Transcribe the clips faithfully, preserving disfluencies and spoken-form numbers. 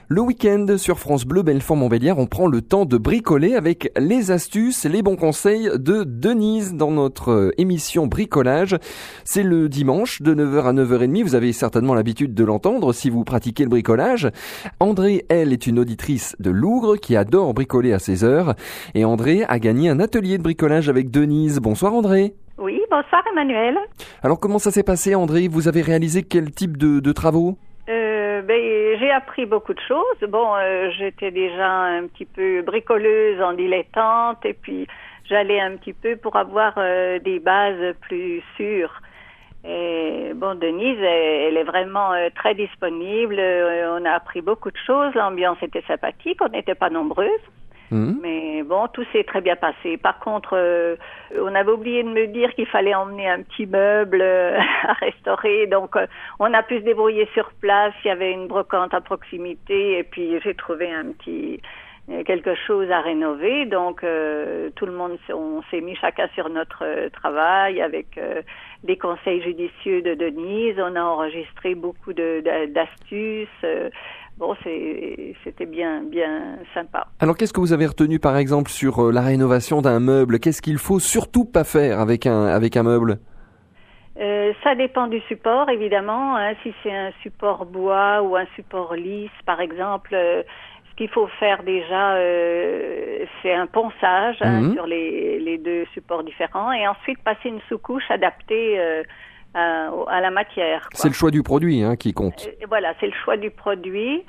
Le week-end sur France Bleu Belfort-Montbéliard, on prend le temps de bricoler avec les astuces, les bons conseils de Denise dans notre émission Bricolage. C'est le dimanche de neuf heures à neuf heures trente. Vous avez certainement l'habitude de l'entendre si vous pratiquez le bricolage. André, elle, est une auditrice de Lougre qui adore bricoler à ses heures. Et André a gagné un atelier de bricolage avec Denise. Bonsoir André. Oui, bonsoir Emmanuel. Alors comment ça s'est passé André? Vous avez réalisé quel type de, de travaux? Euh, ben, j'ai appris beaucoup de choses. Bon, euh, j'étais déjà un petit peu bricoleuse en dilettante et puis j'allais un petit peu pour avoir euh, des bases plus sûres. Et bon, Denise, elle, elle est vraiment euh, très disponible. Euh, on a appris beaucoup de choses. L'ambiance était sympathique. On n'était pas nombreuses. Mmh. Mais bon, tout s'est très bien passé. Par contre, euh, on avait oublié de me dire qu'il fallait emmener un petit meuble euh, à restaurer. Donc, euh, on a pu se débrouiller sur place. Il y avait une brocante à proximité et puis j'ai trouvé un petit euh, quelque chose à rénover. Donc, euh, tout le monde, on s'est mis chacun sur notre euh, travail avec euh, les conseils judicieux de Denise. On a enregistré beaucoup de, de, d'astuces. Euh, Bon, c'est, c'était bien, bien sympa. Alors, qu'est-ce que vous avez retenu, par exemple, sur la rénovation d'un meuble? Qu'est-ce qu'il faut surtout pas faire avec un, avec un meuble? euh, Ça dépend du support, évidemment. Hein. Si c'est un support bois ou un support lisse, par exemple, euh, ce qu'il faut faire déjà, euh, c'est un ponçage hein, mmh. sur les, les deux supports différents et ensuite passer une sous-couche adaptée euh, À, à la matière. Quoi. C'est le choix du produit hein, qui compte. Et voilà, c'est le choix du produit.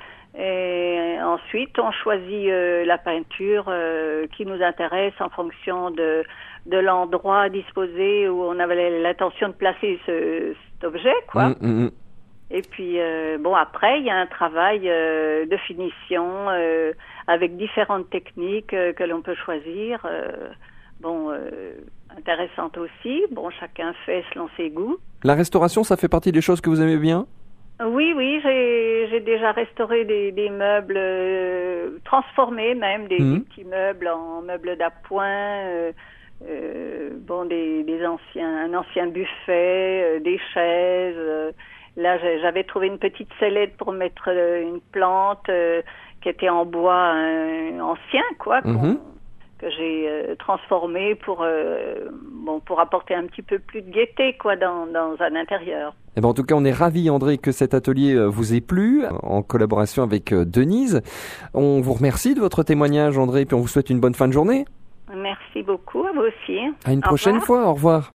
Et ensuite, on choisit euh, la peinture euh, qui nous intéresse en fonction de, de l'endroit disposé où on avait l'intention de placer ce, cet objet, quoi. Mmh, mmh. Et puis, euh, bon, après, il y a un travail euh, de finition euh, avec différentes techniques euh, que l'on peut choisir. Euh, bon... Euh, intéressante aussi. Bon, chacun fait selon ses goûts. La restauration, ça fait partie des choses que vous aimez bien? Oui, oui, j'ai, j'ai déjà restauré des, des meubles, euh, transformés même, des, mmh. des petits meubles en meubles d'appoint, euh, euh, bon, des, des anciens, un ancien buffet, euh, des chaises. Euh, là, j'avais trouvé une petite sellette pour mettre euh, une plante euh, qui était en bois euh, ancien, quoi, mmh. que j'ai euh, transformé pour euh, bon pour apporter un petit peu plus de gaieté quoi dans dans un intérieur. Eh ben en tout cas, on est ravis André que cet atelier vous ait plu en collaboration avec Denise. On vous remercie de votre témoignage André et puis on vous souhaite une bonne fin de journée. Merci beaucoup à vous aussi. À une au prochaine revoir. fois, au revoir.